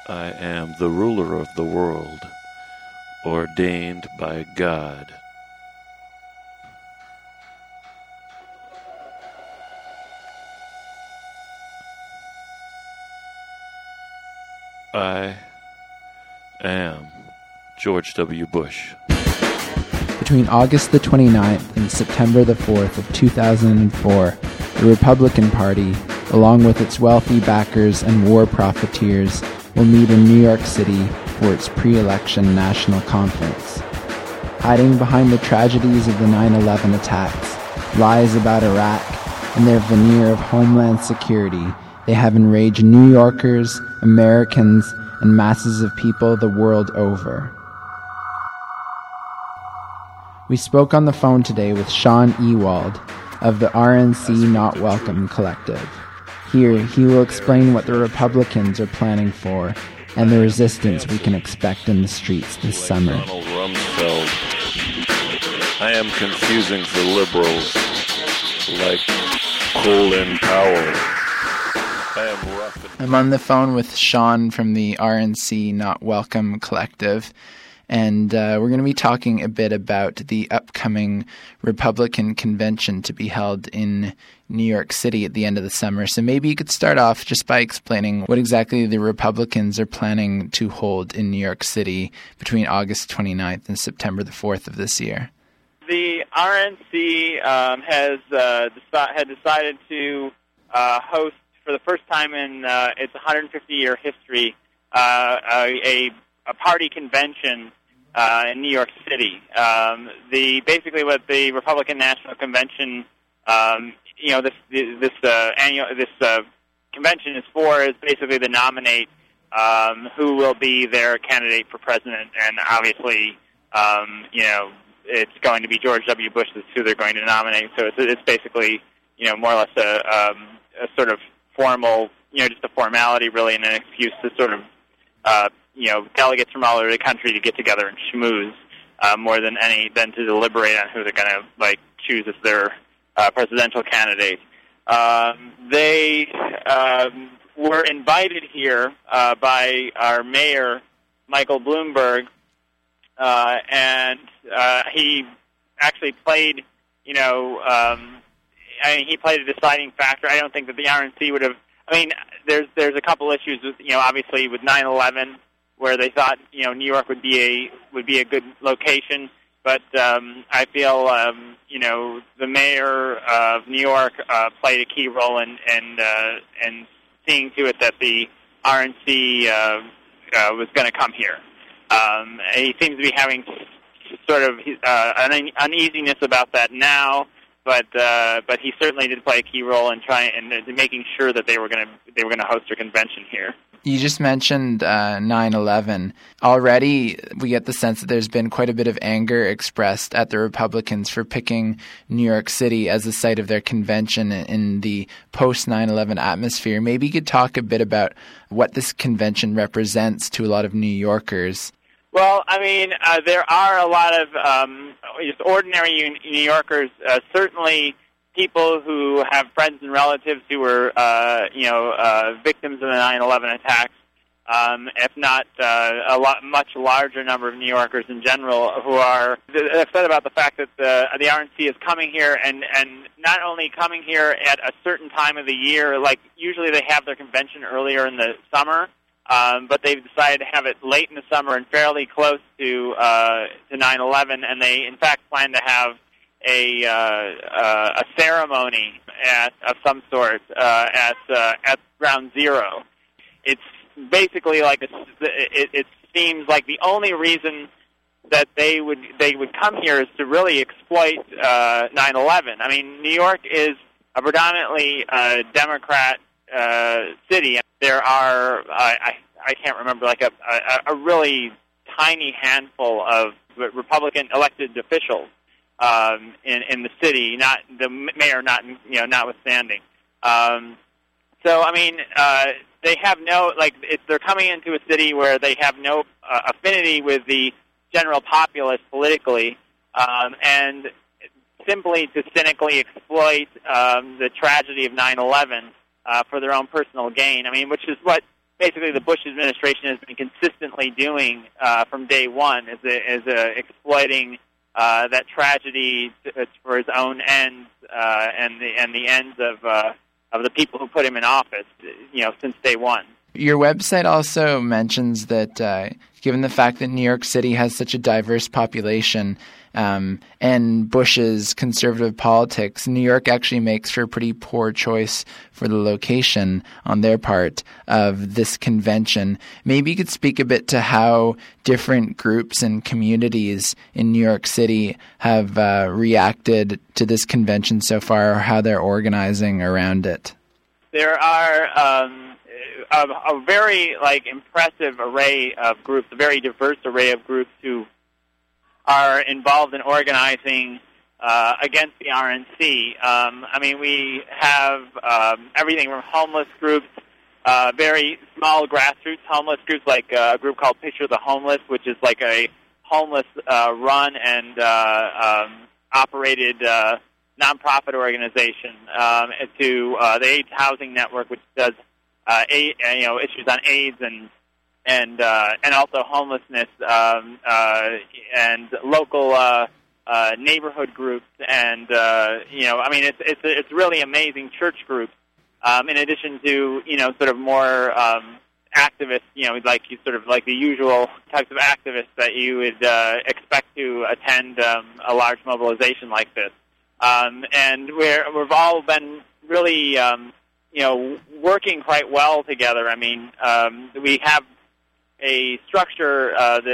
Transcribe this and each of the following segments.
I am the ruler of the world, ordained by God. I am George W. Bush. Between August the 29th and September the 4th of 2004, the Republican Party, along with its wealthy backers and war profiteers, will meet in New York City for its pre-election national conference. Hiding behind the tragedies of the 9/11 attacks, lies about Iraq, and their veneer of homeland security, they have enraged New Yorkers, Americans, and masses of people the world over. We spoke on the phone today with Sean Ewald of the RNC Not Welcome Collective. Here, he will explain what the Republicans are planning for and the resistance we can expect in the streets this summer. Donald Rumsfeld. I am confusing for liberals like Colin Powell. I am rough. I'm on the phone with Sean from the RNC Not Welcome Collective. And we're going to be talking a bit about the upcoming Republican convention to be held in New York City at the end of the summer. So maybe you could start off just by explaining what exactly the Republicans are planning to hold in New York City between August 29th and September the 4th of this year. The RNC had decided to host, for the first time in its 150-year history, a party convention in New York City. Basically what the Republican National Convention, this convention is for is basically to nominate who will be their candidate for president, and obviously, it's going to be George W. Bush. That's who they're going to nominate. So it's basically, more or less a sort of formal, just a formality really, and an excuse to sort of delegates from all over the country to get together and schmooze more than to deliberate on who they're going to choose as their presidential candidate. They were invited here by our mayor, Michael Bloomberg, and he actually played. He played a deciding factor. I don't think that the RNC would have. There's a couple issues with, obviously with 9/11. Where they thought, New York would be a good location, but I feel, the mayor of New York played a key role in seeing to it that the RNC was going to come here. He seems to be having sort of an uneasiness about that now, but he certainly did play a key role in making sure that they were going to host a convention here. You just mentioned 9/11. Already, we get the sense that there's been quite a bit of anger expressed at the Republicans for picking New York City as the site of their convention in the post-9/11 atmosphere. Maybe you could talk a bit about what this convention represents to a lot of New Yorkers. Well, there are a lot of just ordinary New Yorkers, certainly people who have friends and relatives who were, victims of the 9/11 attacks, if not much larger number of New Yorkers in general who are upset about the fact that the RNC is coming here, and not only coming here at a certain time of the year, like usually they have their convention earlier in the summer, but they've decided to have it late in the summer and fairly close to 9/11, and they in fact plan to have a ceremony of some sort at Ground Zero. It's basically like it seems like the only reason that they would come here is to really exploit 9/11. New York is a predominantly Democrat city. There are I can't remember a really tiny handful of Republican elected officials in the city, not the mayor, notwithstanding. They have no they're coming into a city where they have no affinity with the general populace politically, and simply to cynically exploit the tragedy of 9/11 for their own personal gain. Which is what basically the Bush administration has been consistently doing from day one, is exploiting that tragedy for his own ends and the ends of the people who put him in office, since day one. Your website also mentions that given the fact that New York City has such a diverse population and Bush's conservative politics, New York actually makes for a pretty poor choice for the location on their part of this convention. Maybe you could speak a bit to how different groups and communities in New York City have reacted to this convention so far, or how they're organizing around it. There are a very impressive array of groups, a very diverse array of groups who are involved in organizing against the RNC. We have everything from homeless groups, very small grassroots homeless groups, like a group called Picture the Homeless, which is like a homeless run and operated nonprofit organization, to the AIDS Housing Network, which does issues on AIDS and also homelessness, and local neighborhood groups, and it's really amazing church groups. In addition to sort of more activists, like the usual types of activists that you would expect to attend a large mobilization like this, and we've all been really working quite well together. We have a structure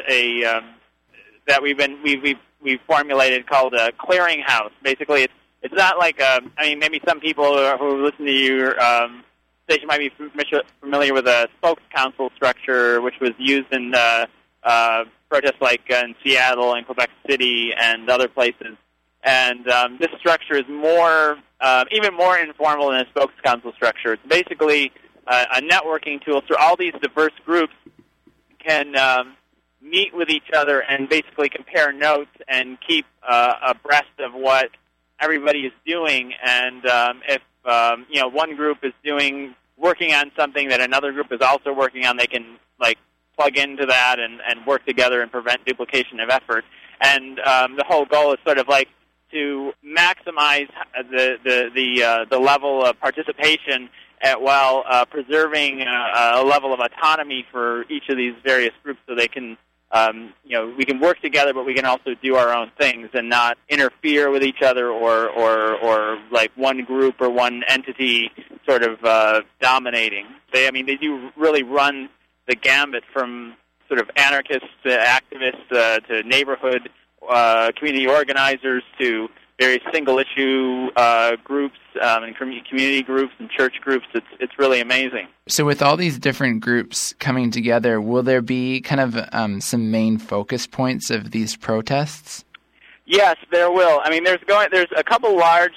that we've formulated called a clearinghouse. Basically, it's not like maybe some people who listen to your station might be familiar with a spokes council structure, which was used in protests like in Seattle and Quebec City and other places. And this structure is even more informal than a spokes council structure. It's basically a networking tool so all these diverse groups can meet with each other and basically compare notes and keep abreast of what everybody is doing. And if one group is working on something that another group is also working on, they can plug into that and work together and prevent duplication of effort. And the whole goal is sort of to maximize the level of participation while preserving a level of autonomy for each of these various groups, so they can, we can work together, but we can also do our own things and not interfere with each other or like one group or one entity sort of dominating. They do really run the gambit from sort of anarchists to activists to neighborhood community organizers to various single-issue groups and community groups and church groups. It's really amazing. So with all these different groups coming together, will there be kind of some main focus points of these protests? Yes, there will. There's a couple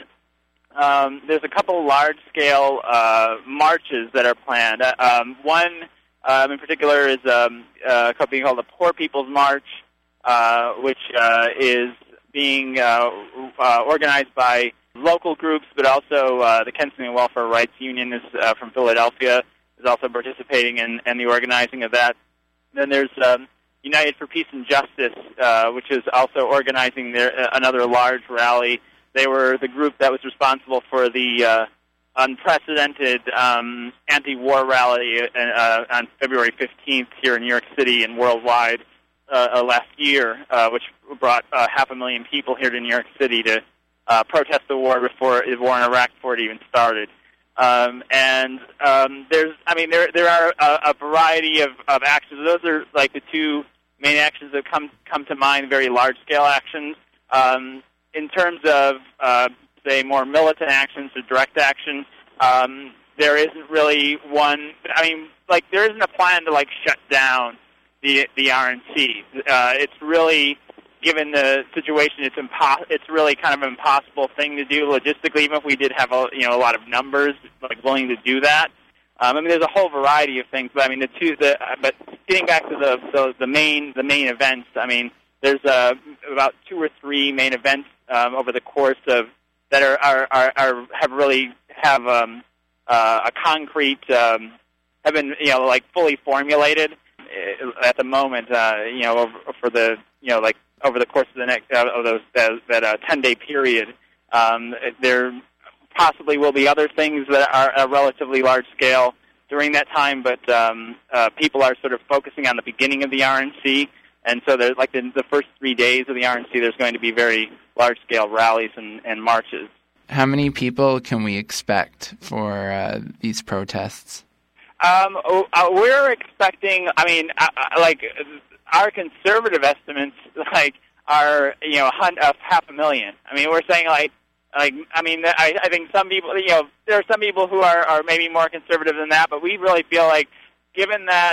large-scale marches that are planned. One in particular is a company called the Poor People's March, which is being organized by local groups, but also the Kensington Welfare Rights Union is from Philadelphia is also participating in the organizing of that. Then there's United for Peace and Justice, which is also organizing another large rally. They were the group that was responsible for the unprecedented anti-war rally on February 15th here in New York City and worldwide last year, which brought 500,000 people here to New York City to protest the war before the war in Iraq before it even started. There are a variety of actions. Those are like the two main actions that come to mind, very large-scale actions. In terms of, say, more militant actions or direct action, there isn't really one. There isn't a plan to shut down the RNC. It's really, given the situation, it's really kind of an impossible thing to do logistically. Even if we did have a lot of numbers willing to do that, there's a whole variety of things. But but getting back to the main events, there's about 2 or 3 main events over the course of that have a concrete have been like fully formulated at the moment. For the like over the course of the next of those that 10-day period, there possibly will be other things that are a relatively large scale during that time, but people are sort of focusing on the beginning of the RNC, and so there's like the first 3 days of the RNC, there's going to be very large-scale rallies and marches. How many people can we expect for these protests? We're expecting, our conservative estimates, are, 500,000. I mean, we're saying, I think some people, there are some people who are maybe more conservative than that, but we really feel like, given that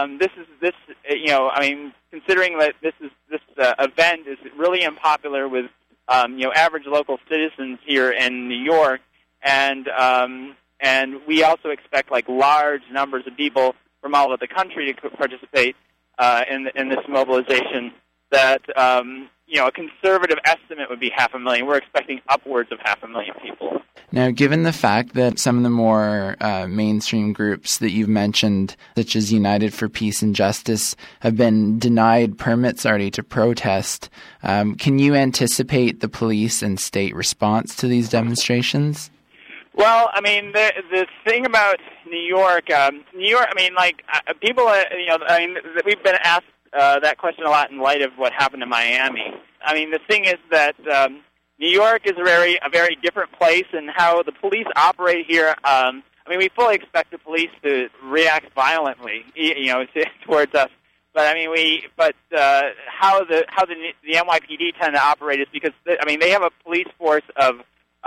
considering that this event is really unpopular with, average local citizens here in New York, and we also expect large numbers of people from all over the country to participate in this mobilization, that a conservative estimate would be 500,000. We're expecting upwards of 500,000 people. Now, given the fact that some of the more mainstream groups that you've mentioned, such as United for Peace and Justice, have been denied permits already to protest, can you anticipate the police and state response to these demonstrations? Well, the thing about New York, people, we've been asked that question a lot in light of what happened in Miami. The thing is that New York is a very different place, and how the police operate here. We fully expect the police to react violently, towards us. But how the NYPD tend to operate is because they have a police force of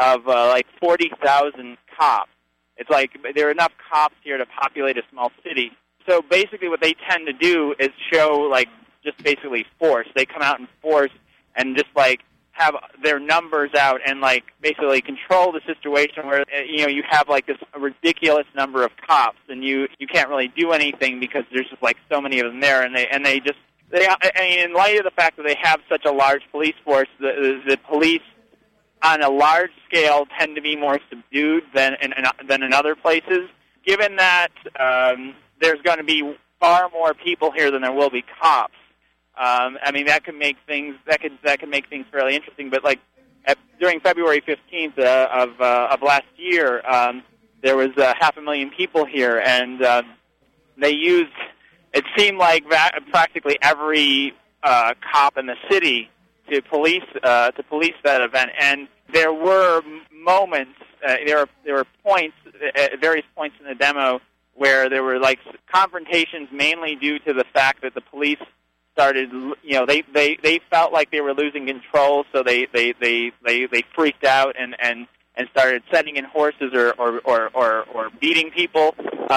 40,000 cops. It's there are enough cops here to populate a small city. So basically, what they tend to do is show just basically force. They come out in force and just have their numbers out and basically control the situation where you have this ridiculous number of cops, and you can't really do anything because there's just so many of them there, and they in light of the fact that they have such a large police force, the police on a large scale tend to be more subdued than in other places. Given that there's going to be far more people here than there will be cops, that could make things fairly interesting. But during February 15th of last year, there was 500,000 people here, and they used. It seemed like practically every cop in the city to police that event. And there were moments, there were points at various points in the demo where there were confrontations, mainly due to the fact that the police started, they felt like they were losing control, so they freaked out and started sending in horses or beating people.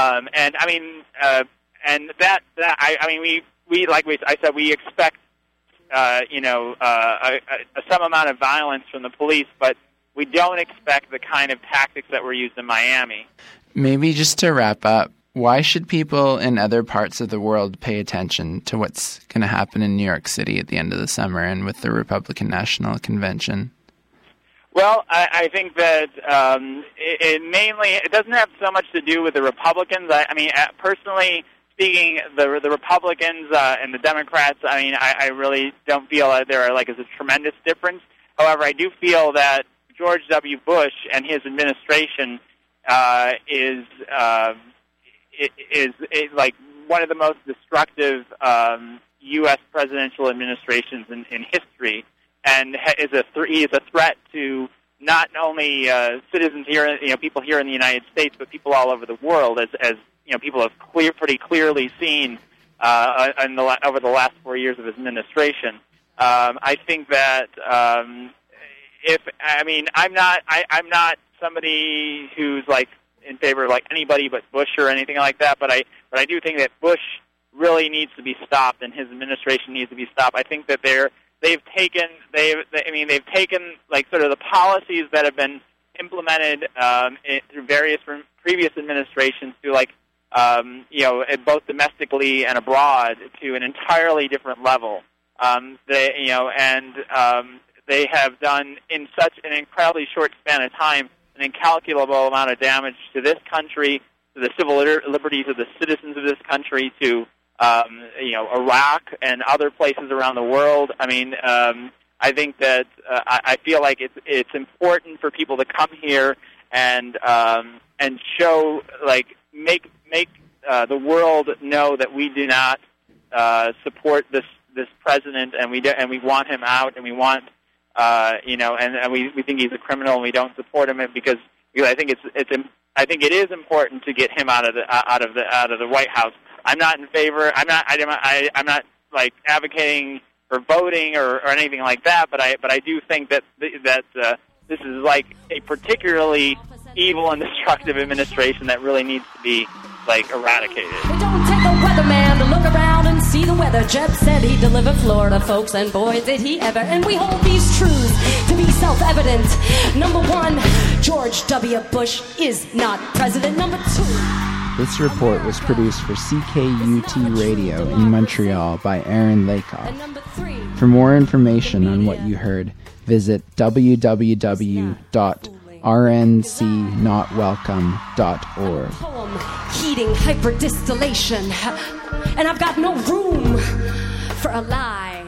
We expect some amount of violence from the police, but we don't expect the kind of tactics that were used in Miami. Maybe just to wrap up, why should people in other parts of the world pay attention to what's going to happen in New York City at the end of the summer and with the Republican National Convention? Well, I think that it doesn't have so much to do with the Republicans. Personally speaking, the Republicans and the Democrats, I really don't feel that there is a tremendous difference. However, I do feel that George W. Bush and his administration is one of the most destructive U.S. presidential administrations in history, and he is a threat to not only citizens here, people here in the United States, but people all over the world, as people have pretty clearly seen over the last 4 years of his administration. I think that I'm not somebody who's in favor of anybody but Bush or anything like that, but I do think that Bush really needs to be stopped, and his administration needs to be stopped. I think that they've taken sort of the policies that have been implemented through various previous administrations to both domestically and abroad to an entirely different level. They have done in such an incredibly short span of time an incalculable amount of damage to this country, the civil liberties of the citizens of this country to Iraq and other places around the world. I mean, I think that I feel like it's important for people to come here and show, like, make the world know that we do not support this president, and we want him out, and we want and we think he's a criminal, and we don't support him because I think it is important to get him out of the White House. I'm not in favor. I'm not like advocating for voting or anything like that. But I do think that this is like a particularly evil and destructive administration that really needs to be like eradicated. It don't take a weatherman to look around and see the weather. Jeb said he'd deliver Florida, folks, and boy, did he ever. And we hold these truths to be self-evident. Number one, George W. Bush is not president. Number two. This report was produced for CKUT Radio in Montreal by Aaron Lakoff. For more information on what you heard, visit www.rncnotwelcome.org. Poem, heating hyperdistillation, and I've got no room for a lie.